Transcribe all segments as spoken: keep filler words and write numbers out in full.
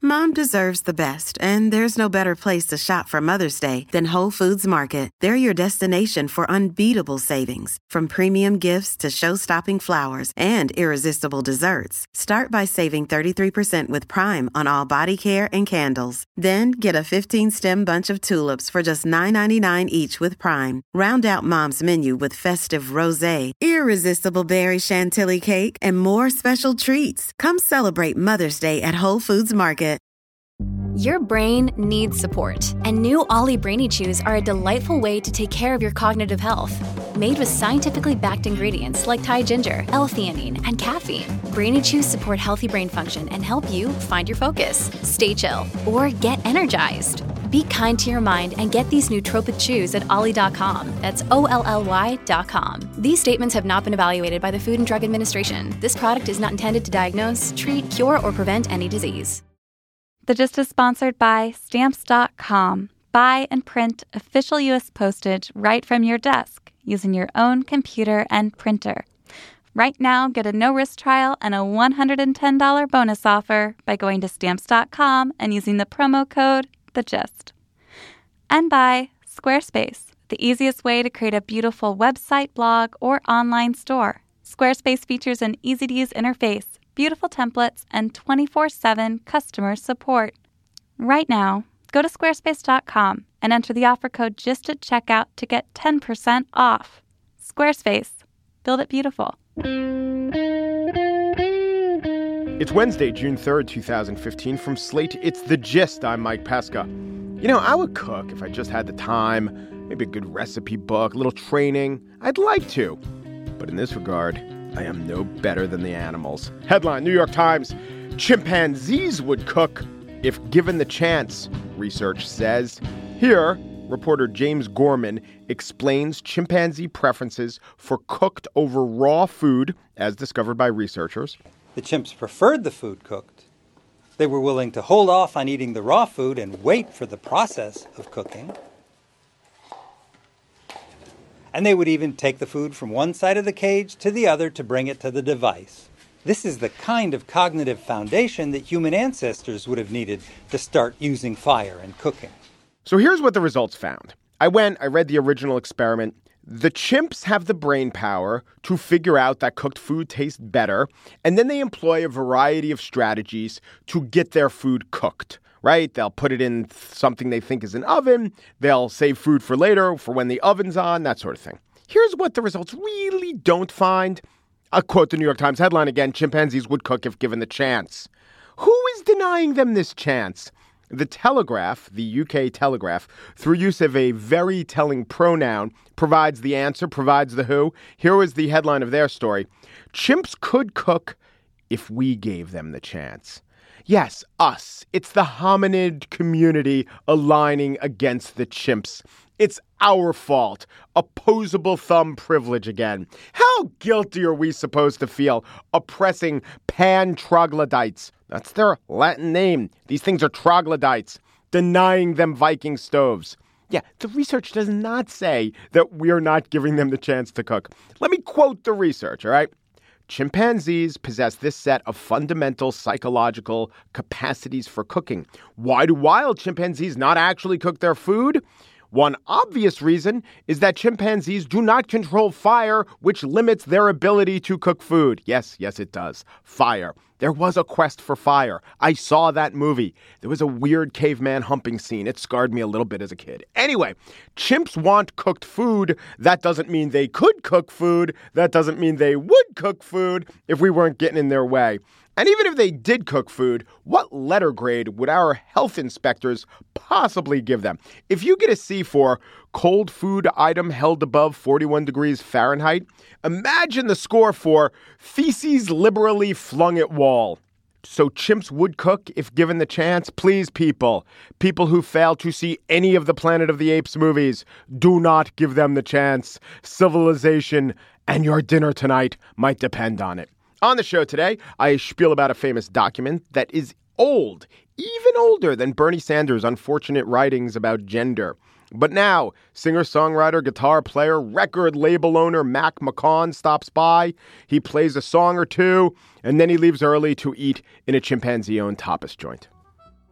Mom deserves the best, and there's no better place to shop for Mother's Day than Whole Foods Market. They're your destination for unbeatable savings, from premium gifts to show-stopping flowers and irresistible desserts. Start by saving thirty-three percent with Prime on all body care and candles. Then get a fifteen-stem bunch of tulips for just nine ninety-nine each with Prime. Round out Mom's menu with festive rosé, irresistible berry chantilly cake, and more special treats. Come celebrate Mother's Day at Whole Foods Market. Your brain needs support, and new Ollie Brainy Chews are a delightful way to take care of your cognitive health. Made with scientifically backed ingredients like Thai ginger, L-theanine, and caffeine, Brainy Chews support healthy brain function and help you find your focus, stay chill, or get energized. Be kind to your mind and get these nootropic chews at ollie dot com. That's O L L Y dot com. These statements have not been evaluated by the Food and Drug Administration. This product is not intended to diagnose, treat, cure, or prevent any disease. The Gist is sponsored by Stamps dot com. Buy and print official U S postage right from your desk using your own computer and printer. Right now, get a no-risk trial and a one hundred ten dollars bonus offer by going to Stamps dot com and using the promo code THEGIST. And by Squarespace, the easiest way to create a beautiful website, blog, or online store. Squarespace features an easy-to-use interface, beautiful templates, and twenty-four seven customer support. Right now, go to squarespace dot com and enter the offer code GIST at checkout to get ten percent off. Squarespace. Build it beautiful. It's Wednesday, June third, twenty fifteen. From Slate, it's The Gist. I'm Mike Pesca. You know, I would cook if I just had the time, maybe a good recipe book, a little training. I'd like to. But in this regard, I am no better than the animals. Headline, New York Times. Chimpanzees would cook if given the chance, research says. Here, reporter James Gorman explains chimpanzee preferences for cooked over raw food, as discovered by researchers. The chimps preferred the food cooked. They were willing to hold off on eating the raw food and wait for the process of cooking. And they would even take the food from one side of the cage to the other to bring it to the device. This is the kind of cognitive foundation that human ancestors would have needed to start using fire and cooking. So here's what the results found. I went, I read the original experiment. The chimps have the brain power to figure out that cooked food tastes better, and then they employ a variety of strategies to get their food cooked. Right? They'll put it in something they think is an oven. They'll save food for later, for when the oven's on, that sort of thing. Here's what the results really don't find. I'll quote the New York Times headline again. Chimpanzees would cook if given the chance. Who is denying them this chance? The Telegraph, the U K Telegraph, through use of a very telling pronoun, provides the answer, provides the who. Here was the headline of their story. Chimps could cook if we gave them the chance. Yes, us. It's the hominid community aligning against the chimps. It's our fault. Opposable thumb privilege again. How guilty are we supposed to feel oppressing pan-troglodytes? That's their Latin name. These things are troglodytes. Denying them Viking stoves. Yeah, the research does not say that we're not giving them the chance to cook. Let me quote the research, all right? Chimpanzees possess this set of fundamental psychological capacities for cooking. Why do wild chimpanzees not actually cook their food? One obvious reason is that chimpanzees do not control fire, which limits their ability to cook food. Yes, yes, it does. Fire. There was a quest for fire. I saw that movie. There was a weird caveman humping scene. It scarred me a little bit as a kid. Anyway, chimps want cooked food. That doesn't mean they could cook food. That doesn't mean they would cook food if we weren't getting in their way. And even if they did cook food, what letter grade would our health inspectors possibly give them? If you get a C for cold food item held above forty-one degrees Fahrenheit, imagine the score for feces liberally flung at wall. So chimps would cook if given the chance? Please, people, people who fail to see any of the Planet of the Apes movies, do not give them the chance. Civilization and your dinner tonight might depend on it. On the show today, I spiel about a famous document that is old, even older than Bernie Sanders' unfortunate writings about gender. But now, singer-songwriter, guitar player, record label owner Mac McCaughan stops by. He plays a song or two, and then he leaves early to eat in a chimpanzee-owned tapas joint.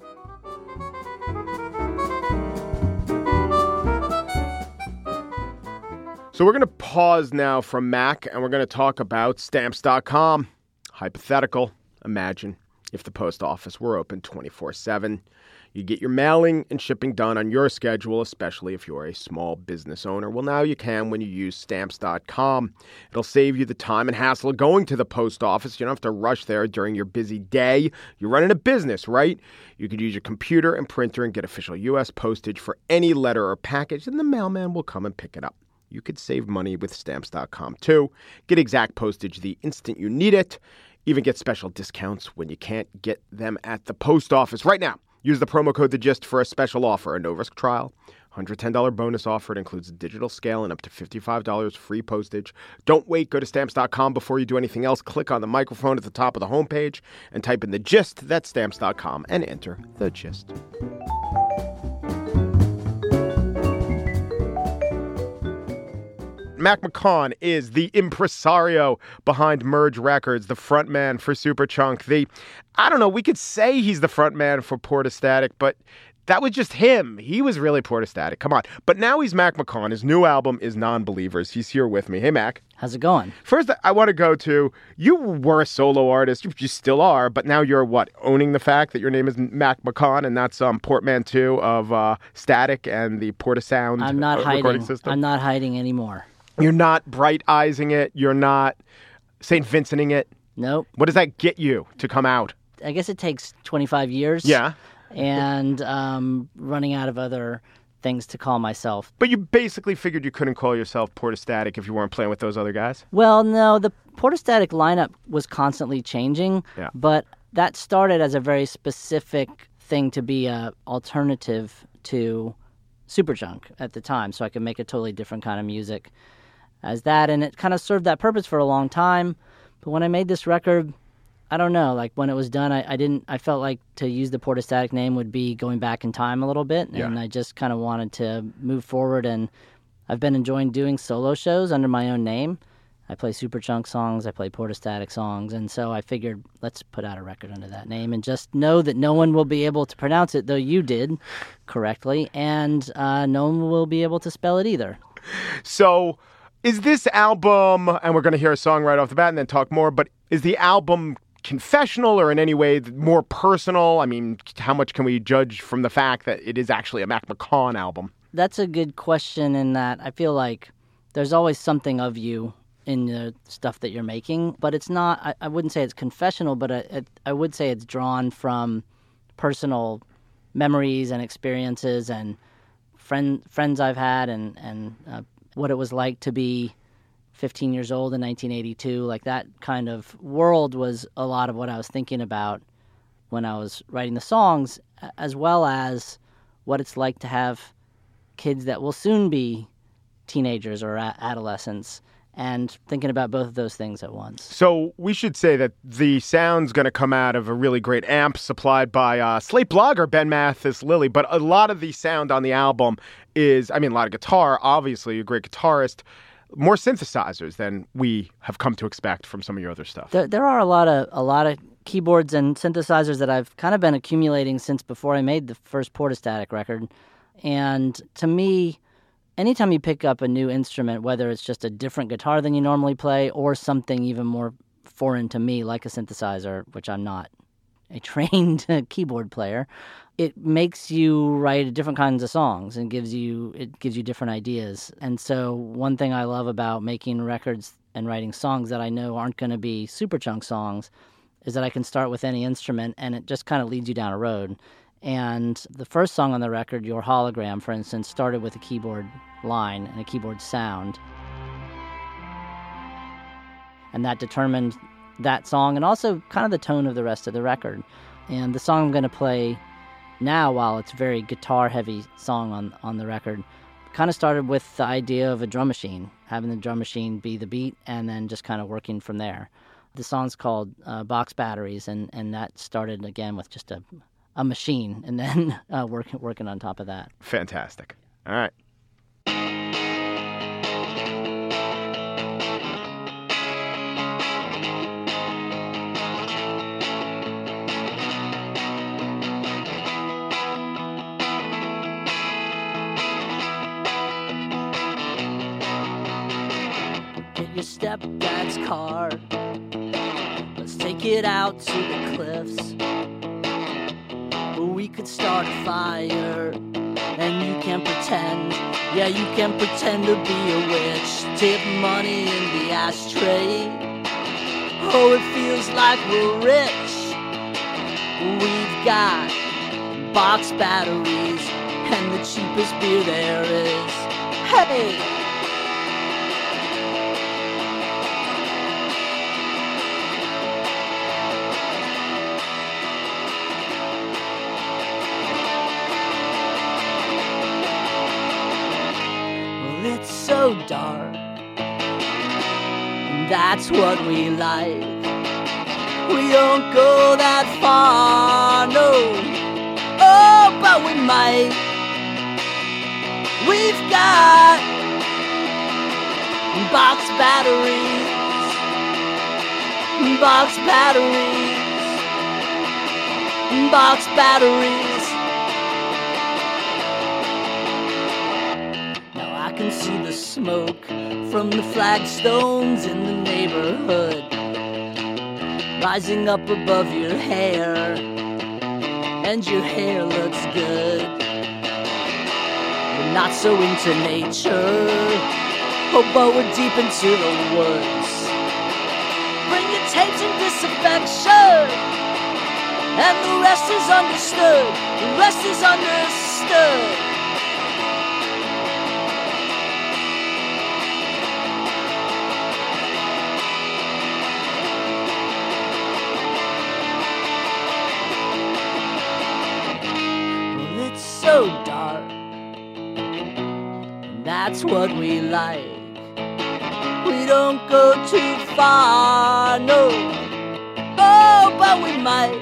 So we're going to pause now from Mac, and we're going to talk about Stamps dot com. Hypothetical. Imagine if the post office were open twenty-four seven. You get your mailing and shipping done on your schedule, especially if you're a small business owner. Well, now you can when you use Stamps dot com. It'll save you the time and hassle of going to the post office. You don't have to rush there during your busy day. You're running a business, right? You could use your computer and printer and get official U S postage for any letter or package, and the mailman will come and pick it up. You could save money with Stamps dot com, too. Get exact postage the instant you need it. Even get special discounts when you can't get them at the post office. Right now, use the promo code The Gist for a special offer, a no-risk trial, one hundred ten dollars bonus offer. It includes a digital scale and up to fifty-five dollars free postage. Don't wait. Go to Stamps dot com before you do anything else. Click on the microphone at the top of the homepage and type in The Gist, that's Stamps dot com, and enter The Gist. Mac McCaughan is the impresario behind Merge Records, the front man for Superchunk. The, I don't know, we could say he's the front man for Portastatic, but that was just him. He was really Portastatic. Come on. But now he's Mac McCaughan. His new album is Non-Believers. He's here with me. Hey, Mac. How's it going? First, I want to go to, you were a solo artist. You still are, but now you're what? Owning the fact that your name is Mac McCaughan, and that's um, portmanteau of uh, Static and the Portasound I'm not uh, hiding. recording system. I'm not hiding anymore. You're not bright-eyesing it. You're not Saint Vincenting it. Nope. What does that get you to come out? I guess it takes twenty-five years. Yeah. And um, running out of other things to call myself. But you basically figured you couldn't call yourself Portastatic if you weren't playing with those other guys? Well, no. The Portastatic lineup was constantly changing. Yeah. But that started as a very specific thing to be an alternative to Superchunk at the time, so I could make a totally different kind of music as that, and it kind of served that purpose for a long time. But when I made this record, I don't know, like when it was done, I, I didn't, I felt like to use the Portastatic name would be going back in time a little bit, yeah. and I just kind of wanted to move forward, and I've been enjoying doing solo shows under my own name. I play Superchunk songs, I play Portastatic songs, and so I figured let's put out a record under that name and just know that no one will be able to pronounce it, though you did correctly, and uh, no one will be able to spell it either. So is this album, and we're going to hear a song right off the bat and then talk more, but is the album confessional or in any way more personal? I mean, how much can we judge from the fact that it is actually a Mac McCaughan album? That's a good question in that I feel like there's always something of you in the stuff that you're making, but it's not, I, I wouldn't say it's confessional, but I, I would say it's drawn from personal memories and experiences and friend, friends I've had and, and uh, what it was like to be fifteen years old in nineteen eighty-two. Like that kind of world was a lot of what I was thinking about when I was writing the songs, as well as what it's like to have kids that will soon be teenagers or a- adolescents, and thinking about both of those things at once. So we should say that the sound's going to come out of a really great amp supplied by uh, Slate blogger Ben Mathis Lilly, but a lot of the sound on the album is, I mean, a lot of guitar, obviously, a great guitarist, more synthesizers than we have come to expect from some of your other stuff. There, there are a lot of a lot of keyboards and synthesizers that I've kind of been accumulating since before I made the first Portastatic record. And to me, anytime you pick up a new instrument, whether it's just a different guitar than you normally play or something even more foreign to me, like a synthesizer, which I'm not a trained keyboard player, it makes you write different kinds of songs and gives you it gives you different ideas. And so one thing I love about making records and writing songs that I know aren't going to be Superchunk songs is that I can start with any instrument and it just kind of leads you down a road. And the first song on the record, Your Hologram, for instance, started with a keyboard line and a keyboard sound. And that determined that song and also kind of the tone of the rest of the record. And the song I'm going to play now, while it's a very guitar-heavy song on, on the record, kind of started with the idea of a drum machine, having the drum machine be the beat and then just kind of working from there. The song's called uh, Box Batteries, and, and that started, again, with just a... a machine, and then uh, working working on top of that. Fantastic. All right. your stepdad's car. Let's take it out to the cliffs. We could start a fire, and you can pretend, yeah, you can pretend to be a witch. Tip money in the ashtray. Oh, it feels like we're rich. We've got box batteries and the cheapest beer there is. Hey! It's so dark, and that's what we like. We don't go that far, no. Oh, but we might. We've got box batteries, box batteries, box batteries. I can see the smoke from the flagstones in the neighborhood rising up above your hair, and your hair looks good. We're not so into nature, oh, but we're deep into the woods. Bring your tapes and disaffection, and the rest is understood, the rest is understood. So dark, and that's what we like. We don't go too far, no. Oh, but we might.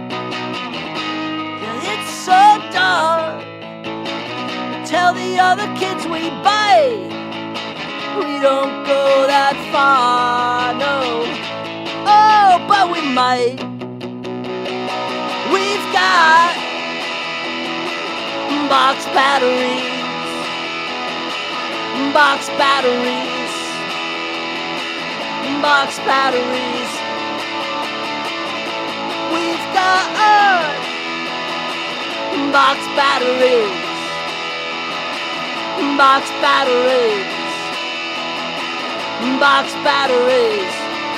Yeah, it's so dark. Tell the other kids we bite. We don't go that far, no. Oh, but we might. We've got box batteries, box batteries, box batteries. We've got box batteries, box batteries, box batteries.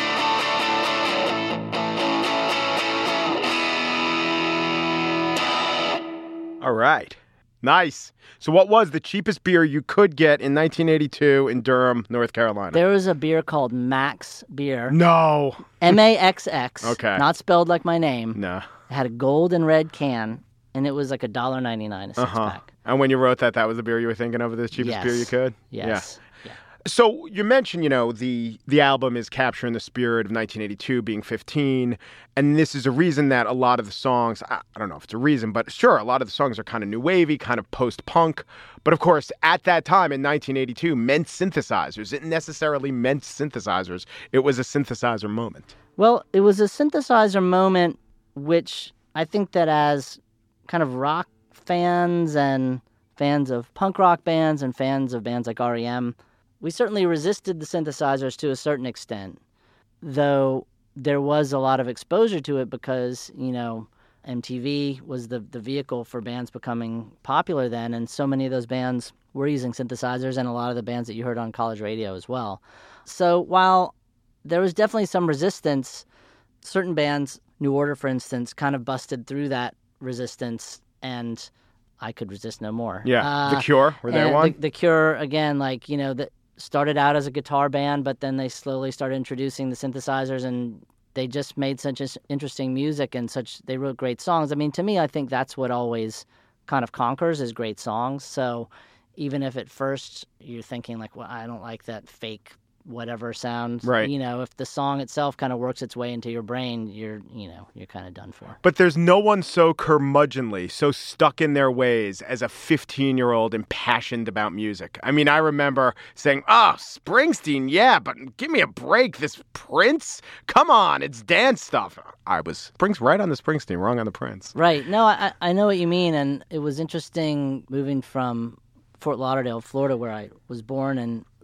All right. Nice. So what was the cheapest beer you could get in nineteen eighty-two in Durham, North Carolina? There was a beer called Max Beer. No. M A X X. Okay. Not spelled like my name. No. It had a gold and red can, and it was like one dollar ninety-nine a six-pack. Uh-huh. And when you wrote that, that was the beer you were thinking of, the cheapest Yes. beer you could? Yes. Yeah. So you mentioned, you know, the the album is capturing the spirit of nineteen eighty-two, being fifteen, and this is a reason that a lot of the songs, I, I don't know if it's a reason, but sure, a lot of the songs are kind of new wavy, kind of post-punk. But of course, at that time in nineteen eighty-two, meant synthesizers. It necessarily meant synthesizers. It was a synthesizer moment. Well, it was a synthesizer moment, which I think that as kind of rock fans and fans of punk rock bands and fans of bands like R E M, we certainly resisted the synthesizers to a certain extent, though there was a lot of exposure to it because, you know, M T V was the, the vehicle for bands becoming popular then, and so many of those bands were using synthesizers, and a lot of the bands that you heard on college radio as well. So while there was definitely some resistance, certain bands, New Order, for instance, kind of busted through that resistance, and I could resist no more. Yeah, uh, The Cure, were they and one? The, the Cure, again, like, you know, the, started out as a guitar band, but then they slowly started introducing the synthesizers, and they just made such interesting music and such, they wrote great songs. I mean, to me, I think that's what always kind of conquers is great songs. So even if at first you're thinking like, well, I don't like that fake whatever sound, right. You know, if the song itself kind of works its way into your brain, you're, you know, you're kind of done for. But there's no one so curmudgeonly, so stuck in their ways as a fifteen-year-old impassioned about music. I mean, I remember saying, oh, Springsteen, yeah, but give me a break. This Prince? Come on, it's dance stuff. I was Springs right on the Springsteen, wrong on the Prince. Right. No, I, I know what you mean. And it was interesting moving from Fort Lauderdale, Florida, where I was born and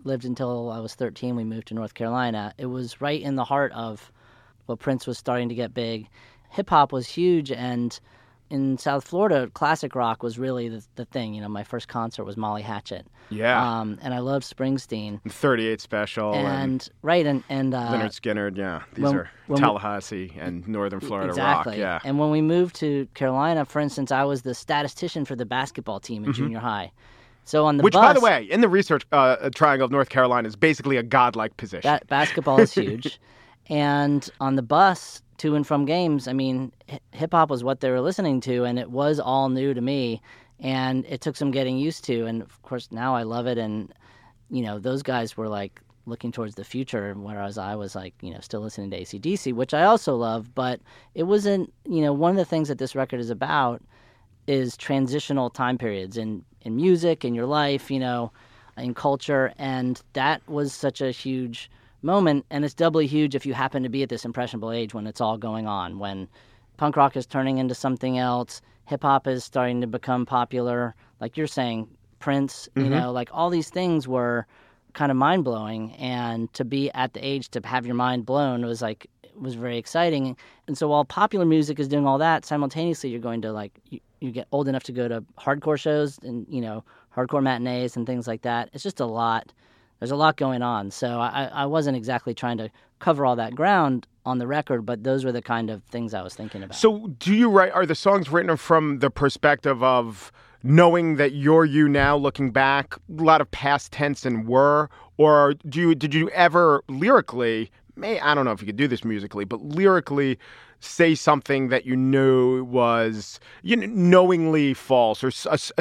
lived until I was thirteen. We moved to North Carolina. It was right in the heart of well, Prince was starting to get big. Hip-hop was huge, and in South Florida, classic rock was really the, the thing. You know, my first concert was Molly Hatchet. Yeah. Um, and I loved Springsteen. thirty-eight Special. And, and right, and... and uh, Lynyrd Skynyrd, yeah. These when, are when Tallahassee we, and Northern Florida exactly. rock, yeah. And when we moved to Carolina, for instance, I was the statistician for the basketball team in mm-hmm. junior high. So on the Which, bus, by the way, in the research uh, triangle of North Carolina is basically a godlike position. That, basketball is huge. And on the bus to and from games, I mean, hip-hop was what they were listening to, and it was all new to me, and it took some getting used to. And, of course, now I love it, and, you know, those guys were, like, looking towards the future, whereas I was, like, you know, still listening to A C D C, which I also love. But it wasn't, you know, one of the things that this record is about is transitional time periods in, in music, in your life, you know, in culture, and that was such a huge moment, and it's doubly huge if you happen to be at this impressionable age when it's all going on, when punk rock is turning into something else, hip-hop is starting to become popular, like you're saying, Prince, mm-hmm. you know, like all these things were kind of mind-blowing, and to be at the age to have your mind blown was like, it was very exciting. And so while popular music is doing all that, simultaneously you're going to like, you, you get old enough to go to hardcore shows and, you know, hardcore matinees and things like that. It's just a lot. There's a lot going on, so I, I wasn't exactly trying to cover all that ground on the record, but those were the kind of things I was thinking about. So do you write, are the songs written from the perspective of knowing that you're you now, looking back, a lot of past tense and were, or do you, did you ever lyrically, may, I don't know if you could do this musically, but lyrically say something that you knew was you know, knowingly false or a, a,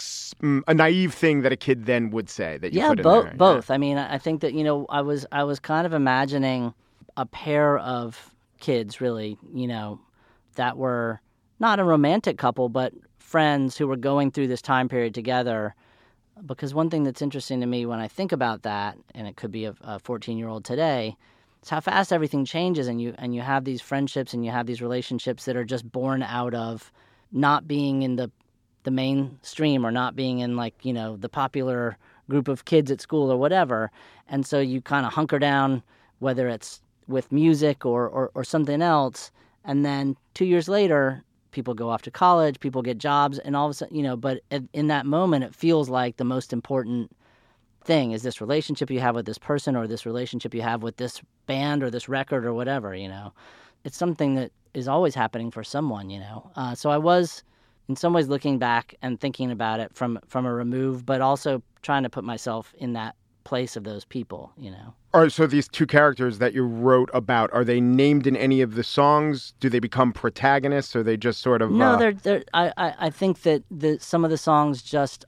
a naive thing that a kid then would say that you yeah, put in bo- there? both. Yeah. I mean, I think that, you know, I was I was kind of imagining a pair of kids, really, you know, that were not a romantic couple, but friends who were going through this time period together. Because one thing that's interesting to me when I think about that, and it could be a, a fourteen-year-old today, it's how fast everything changes, and you and you have these friendships and you have these relationships that are just born out of not being in the the mainstream or not being in, like, you know, the popular group of kids at school or whatever. And so you kind of hunker down, whether it's with music or, or, or something else. And then two years later, people go off to college, people get jobs, and all of a sudden, you know, but in that moment, it feels like the most important thing is this relationship you have with this person or this relationship you have with this band or this record or whatever, you know. It's something that is always happening for someone, you know. Uh, so I was, in some ways, looking back and thinking about it from from a remove, but also trying to put myself in that place of those people, you know. All right, so these two characters that you wrote about, are they named in any of the songs? Do they become protagonists, or are they just sort of... No, uh... they're, they're, I, I, I think that the, some of the songs just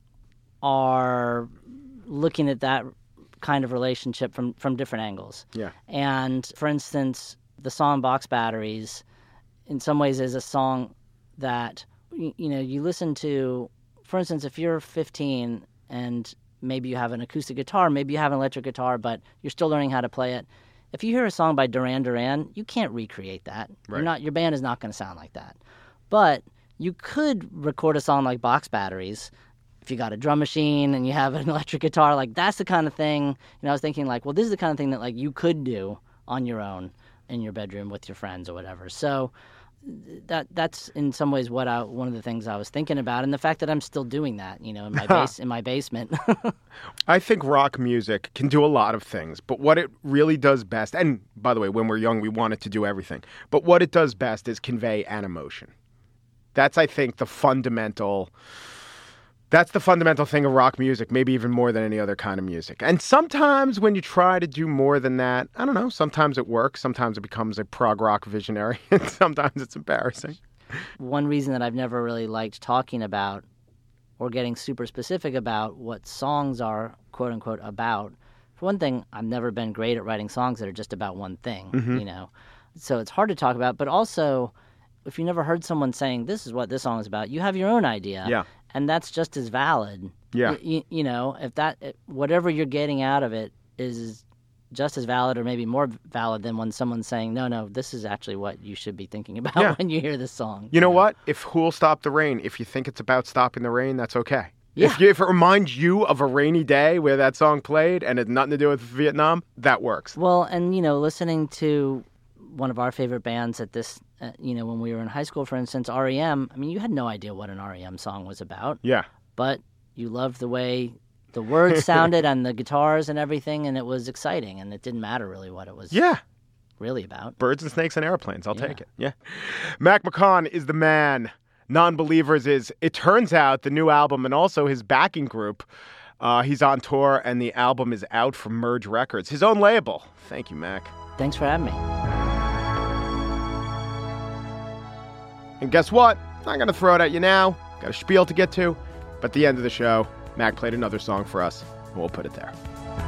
are looking at that kind of relationship from, from different angles. Yeah. And, for instance, the song Box Batteries, in some ways, is a song that, you, you know, you listen to... For instance, if you're fifteen and... maybe you have an acoustic guitar, maybe you have an electric guitar, but you're still learning how to play it. If you hear a song by Duran Duran, you can't recreate that. Right. You're not, your band is not going to sound like that. But you could record a song like Box Batteries if you got a drum machine and you have an electric guitar. Like, that's the kind of thing, you know, I was thinking, like, well, this is the kind of thing that, like, you could do on your own in your bedroom with your friends or whatever. So that that's in some ways what I one of the things I was thinking about, and the fact that I'm still doing that, you know, in my base in my basement. I think rock music can do a lot of things, but what it really does best, and by the way, when we're young, we want it to do everything, but what it does best is convey an emotion. That's, I think, the fundamental. That's the fundamental thing of rock music, maybe even more than any other kind of music. And sometimes when you try to do more than that, I don't know, sometimes it works, sometimes it becomes a prog rock visionary, and sometimes it's embarrassing. One reason that I've never really liked talking about or getting super specific about what songs are, quote unquote, about, for one thing, I've never been great at writing songs that are just about one thing, mm-hmm. you know. So it's hard to talk about, but also, if you never heard someone saying, this is what this song is about, you have your own idea. Yeah. And that's just as valid. Yeah. You, you know, if that, whatever you're getting out of it is just as valid or maybe more valid than when someone's saying, no, no, this is actually what you should be thinking about yeah. when you hear this song. You know, you know what? If Who'll Stop the Rain, if you think it's about stopping the rain, that's okay. Yeah. If, you, if it reminds you of a rainy day where that song played and it's nothing to do with Vietnam, that works. Well, and, you know, listening to one of our favorite bands at this, uh, you know, when we were in high school, for instance, R E M, I mean, you had no idea what an R E M song was about. Yeah. But you loved the way the words sounded and the guitars and everything, and it was exciting, and it didn't matter really what it was Yeah. really about. Birds and snakes and airplanes. I'll Yeah. take it. Yeah. Mac McCaughan is the man. Non-Believers is, it turns out, the new album and also his backing group. Uh, he's on tour, and the album is out from Merge Records, his own label. Thank you, Mac. Thanks for having me. And guess what? I'm not going to throw it at you now. Got a spiel to get to. But at the end of the show, Mac played another song for us, and we'll put it there.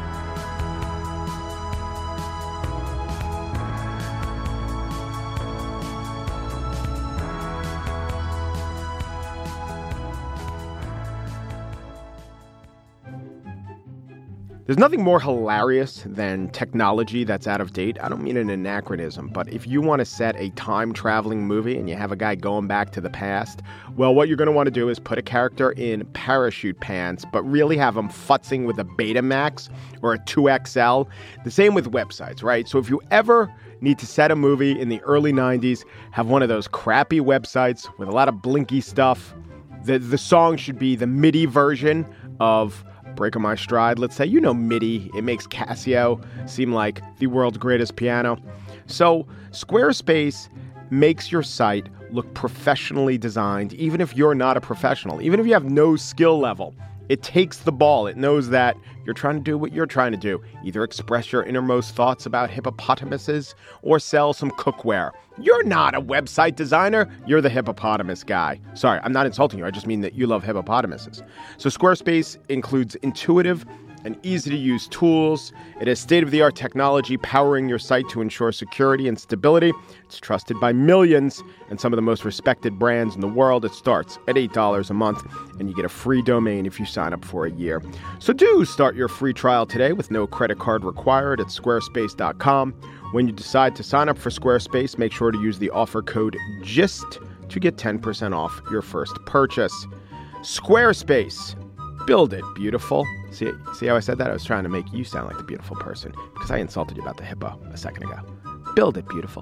There's nothing more hilarious than technology that's out of date. I don't mean an anachronism, but if you want to set a time-traveling movie and you have a guy going back to the past, well, what you're going to want to do is put a character in parachute pants, but really have him futzing with a Betamax or a two X L. The same with websites, right? So if you ever need to set a movie in the early nineties, have one of those crappy websites with a lot of blinky stuff, the, the song should be the MIDI version of Breaking My Stride, let's say. You know MIDI. It makes Casio seem like the world's greatest piano. So Squarespace makes your site look professionally designed, even if you're not a professional, even if you have no skill level. It takes the ball. It knows that you're trying to do what you're trying to do. Either express your innermost thoughts about hippopotamuses or sell some cookware. You're not a website designer. You're the hippopotamus guy. Sorry, I'm not insulting you. I just mean that you love hippopotamuses. So Squarespace includes intuitive and easy-to-use tools. It has state-of-the-art technology powering your site to ensure security and stability. It's trusted by millions and some of the most respected brands in the world. It starts at eight dollars a month, and you get a free domain if you sign up for a year. So do start your free trial today with no credit card required at squarespace dot com. When you decide to sign up for Squarespace, make sure to use the offer code GIST to get ten percent off your first purchase. Squarespace. Build it, beautiful. See, see how I said that? I was trying to make you sound like the beautiful person because I insulted you about the hippo a second ago. Build it, beautiful.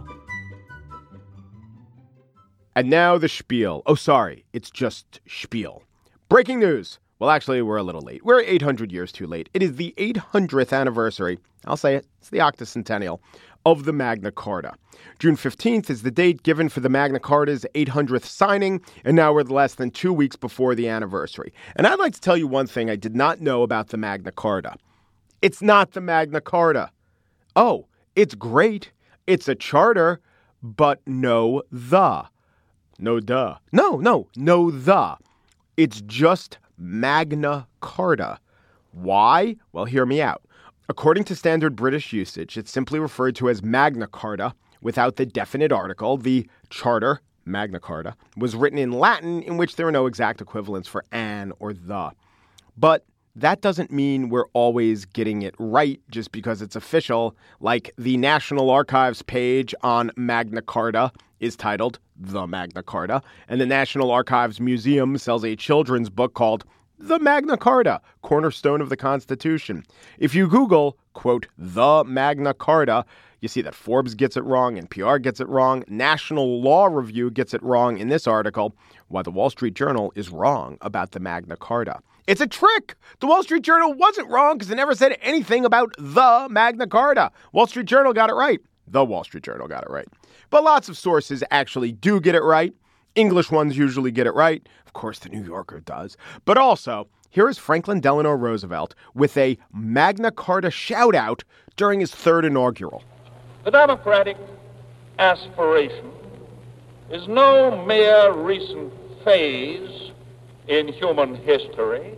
And now the spiel. Oh, sorry. It's just spiel. Breaking news. Well, actually, we're a little late. We're eight hundred years too late. It is the eight hundredth anniversary. I'll say it. It's the octocentennial of the Magna Carta. June fifteenth is the date given for the Magna Carta's eight hundredth signing, and now we're less than two weeks before the anniversary. And I'd like to tell you one thing I did not know about the Magna Carta. It's not the Magna Carta. Oh, it's great. It's a charter, but no the. No duh. No, no, no the. It's just Magna Carta. Why? Well, hear me out. According to standard British usage, it's simply referred to as Magna Carta without the definite article. The charter, Magna Carta, was written in Latin, in which there are no exact equivalents for an or the. But that doesn't mean we're always getting it right just because it's official, like the National Archives page on Magna Carta is titled The Magna Carta, and the National Archives Museum sells a children's book called The Magna Carta, Cornerstone of the Constitution. If you Google, quote, The Magna Carta, you see that Forbes gets it wrong, N P R gets it wrong, National Law Review gets it wrong in this article, while the Wall Street Journal is wrong about the Magna Carta. It's a trick! The Wall Street Journal wasn't wrong because it never said anything about the Magna Carta. Wall Street Journal got it right. The Wall Street Journal got it right. But lots of sources actually do get it right. English ones usually get it right. Of course, the New Yorker does. But also, here is Franklin Delano Roosevelt with a Magna Carta shout-out during his third inaugural. The democratic aspiration is no mere recent phase in human history.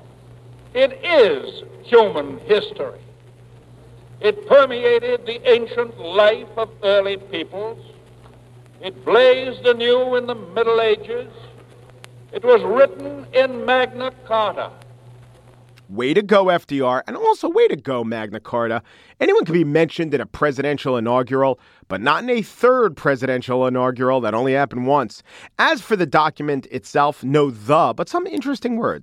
It is human history. It permeated the ancient life of early peoples. It blazed anew in the Middle Ages. It was written in Magna Carta. Way to go, F D R, and also way to go, Magna Carta. Anyone can be mentioned in a presidential inaugural, but not in a third presidential inaugural that only happened once. As for the document itself, no the, but some interesting words.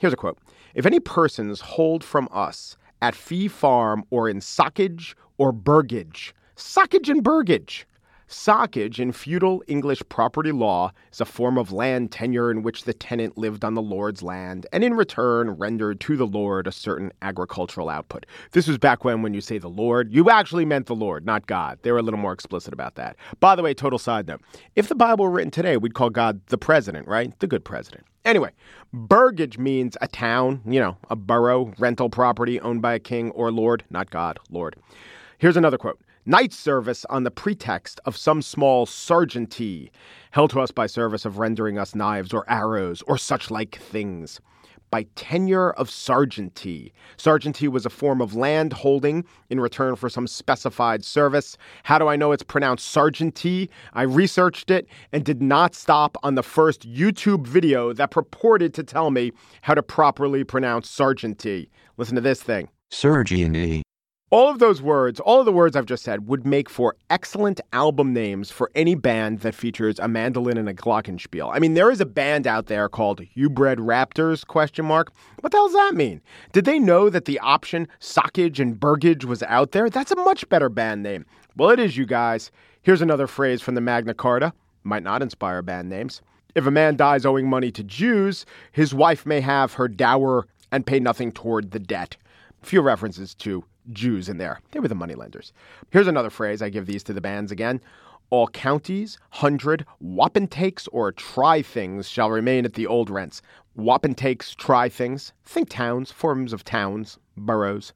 Here's a quote. If any persons hold from us at fee farm or in sockage or burgage, sockage and burgage. Sockage in feudal English property law is a form of land tenure in which the tenant lived on the lord's land and in return rendered to the lord a certain agricultural output. This was back when, when you say the lord, you actually meant the Lord, not God. They were a little more explicit about that. By the way, total side note, if the Bible were written today, we'd call God the president, right? The good president. Anyway, burgage means a town, you know, a borough, rental property owned by a king or lord, not God, Lord. Here's another quote. Night service on the pretext of some small sergeanty, held to us by service of rendering us knives or arrows or such like things. By tenure of sergeanty. Sergeanty was a form of land holding in return for some specified service. How do I know it's pronounced sergeanty? I researched it and did not stop on the first YouTube video that purported to tell me how to properly pronounce sergeanty. Listen to this thing. Sergeanty. All of those words, all of the words I've just said, would make for excellent album names for any band that features a mandolin and a glockenspiel. I mean, there is a band out there called You Bred Raptors, question mark. What the hell does that mean? Did they know that the option sockage and burgage was out there? That's a much better band name. Well, it is, you guys. Here's another phrase from the Magna Carta. Might not inspire band names. If a man dies owing money to Jews, his wife may have her dower and pay nothing toward the debt. A few references to Jews in there. They were the moneylenders. Here's another phrase. I give these to the bands again. All counties, hundred, wapentakes, or try-things shall remain at the old rents. Wapentakes, try-things. Think towns, forms of towns, boroughs,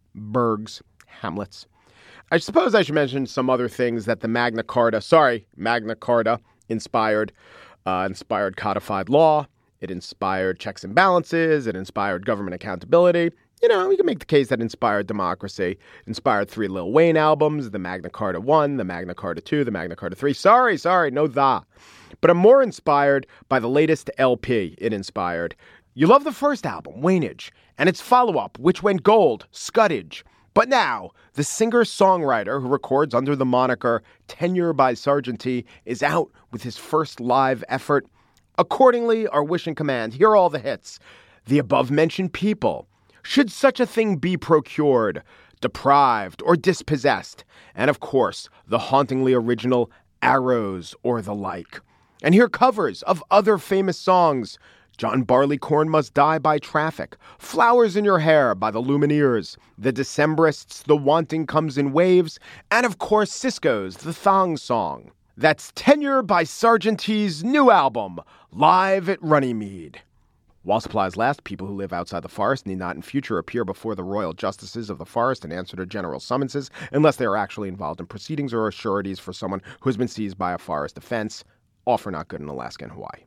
burgs, hamlets. I suppose I should mention some other things that the Magna Carta, sorry, Magna Carta inspired. Uh, inspired codified law. It inspired checks and balances. It inspired government accountability. You know, you can make the case that inspired democracy, inspired three Lil Wayne albums, the Magna Carta one, the Magna Carta two, the Magna Carta three. Sorry, sorry, no the. But I'm more inspired by the latest L P it inspired. You love the first album, Waynage, and its follow-up, which went gold, Scuddage. But now, the singer-songwriter who records under the moniker Tenure by Sergeanty is out with his first live effort. Accordingly, our wish and command, here are all the hits. The above-mentioned people. Should such a thing be procured, deprived, or dispossessed? And of course, the hauntingly original Arrows or the like. And here covers of other famous songs. John Barleycorn Must Die by Traffic, Flowers in Your Hair by the Lumineers, The Decemberists, The Wanting Comes in Waves, and of course Cisco's The Thong Song. That's Tenure by Sergeanty's new album, live at Runnymede. While supplies last, people who live outside the forest need not in future appear before the royal justices of the forest and answer to general summonses unless they are actually involved in proceedings or are sureties for someone who has been seized by a forest offense. All for not good in Alaska and Hawaii.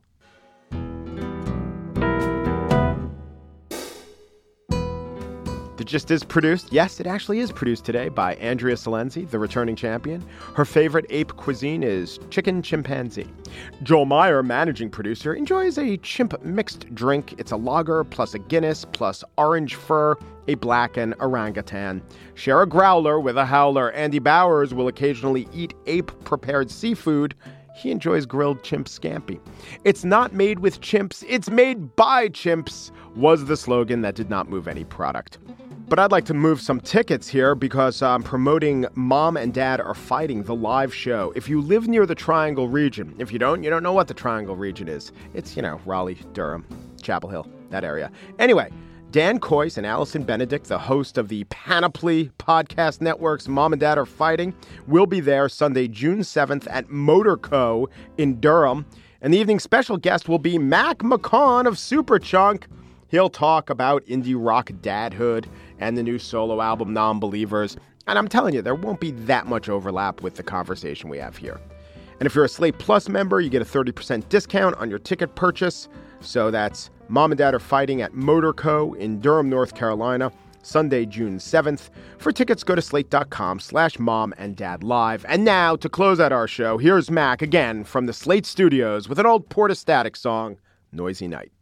The Gist is produced, yes, it actually is produced today by Andrea Salenzi, the returning champion. Her favorite ape cuisine is chicken chimpanzee. Joel Meyer, managing producer, enjoys a chimp mixed drink. It's a lager plus a Guinness plus orange fur, a black and orangutan. Share a growler with a howler. Andy Bowers will occasionally eat ape-prepared seafood. He enjoys grilled chimp scampi. It's not made with chimps, it's made by chimps, was the slogan that did not move any product. But I'd like to move some tickets here because I'm promoting Mom and Dad Are Fighting, the live show. If you live near the Triangle region, if you don't, you don't know what the Triangle region is. It's, you know, Raleigh, Durham, Chapel Hill, that area. Anyway, Dan Kois and Allison Benedict, the host of the Panoply Podcast Network's Mom and Dad Are Fighting, will be there Sunday, June seventh at Motor Co. in Durham. And the evening special guest will be Mac McCaughan of Superchunk. He'll talk about indie rock dadhood and the new solo album Non-Believers. And I'm telling you, there won't be that much overlap with the conversation we have here. And if you're a Slate Plus member, you get a thirty percent discount on your ticket purchase. So that's Mom and Dad Are Fighting at Motor Co. in Durham, North Carolina, Sunday, June seventh. For tickets, go to slate.com slash mom and dad live. And now, to close out our show, here's Mac again from the Slate Studios with an old Portastatic song, Noisy Night.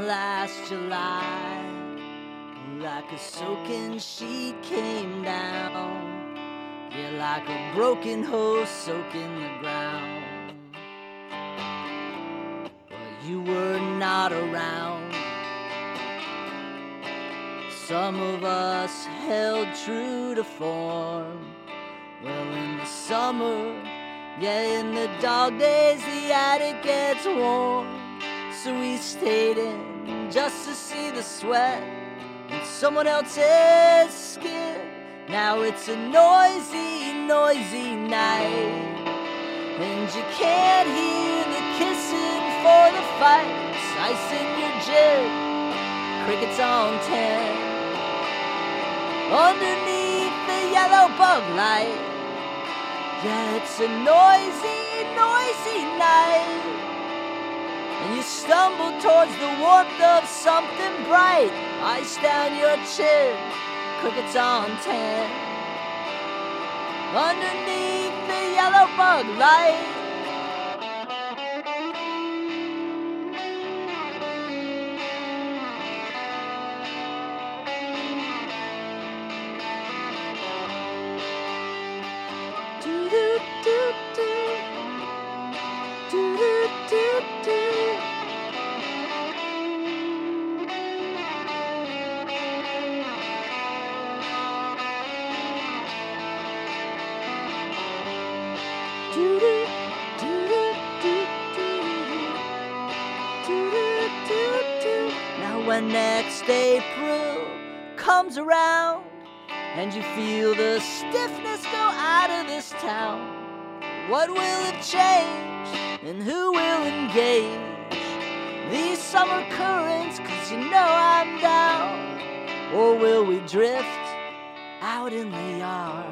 last July, like a soaking sheet came down, yeah, like a broken hose soaking the ground. But you were not around. Some of us held true to form. Well, in the summer, yeah, in the dog days, the attic gets warm. So we stayed in just to see the sweat in someone else's skin. Now it's a noisy, noisy night, and you can't hear the kissing for the fights. Ice in your gin, crickets on ten, underneath the yellow bug light. Yeah, it's a noisy, noisy night, and you stumble towards the warmth of something bright. Ice down your chin, crickets on ten, underneath the yellow bug light. Now when next April comes around and you feel the stiffness go out of this town, what will have changed and who will engage these summer currents, 'cause you know I'm down? Or will we drift out in the yard,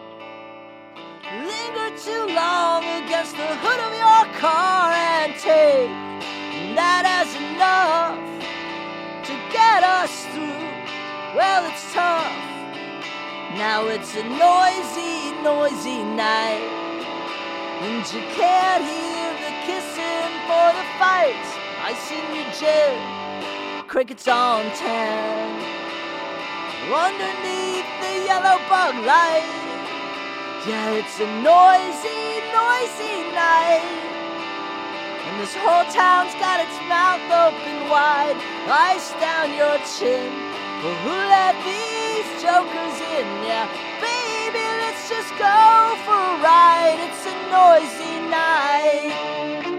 linger too long against the hood of your car and take that as enough to get us through? Well, it's tough. Now it's a noisy, noisy night, and you can't hear the kissing for the fights. Ice in your gin, crickets on ten, underneath the yellow bug light. Yeah, it's a noisy, noisy night, and this whole town's got its mouth open wide. Ice down your chin, well, who let these jokers in? Yeah, baby, let's just go for a ride. It's a noisy night.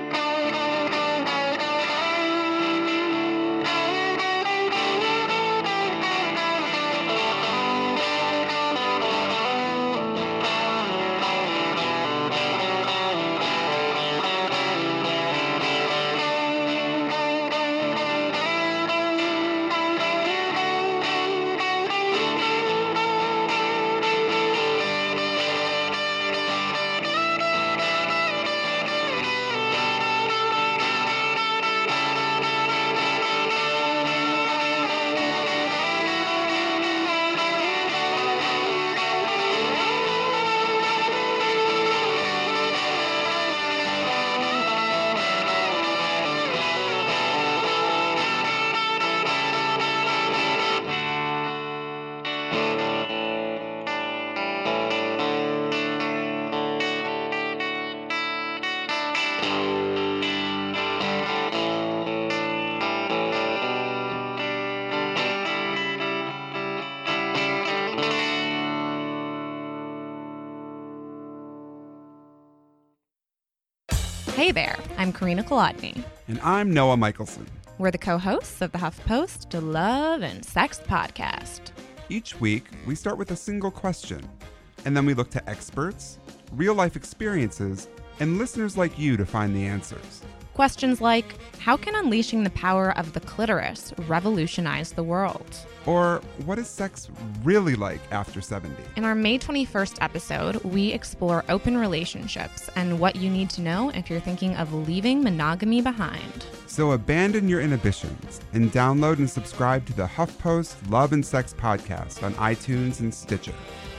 Hey there, I'm Karina Kolodny. And I'm Noah Michelson. We're the co-hosts of the HuffPost To Love and Sex podcast. Each week, we start with a single question, and then we look to experts, real-life experiences, and listeners like you to find the answers. Questions like, how can unleashing the power of the clitoris revolutionize the world? Or, what is sex really like after seventy? In our May twenty-first episode, we explore open relationships and what you need to know if you're thinking of leaving monogamy behind. So abandon your inhibitions and download and subscribe to the HuffPost Love and Sex podcast on iTunes and Stitcher.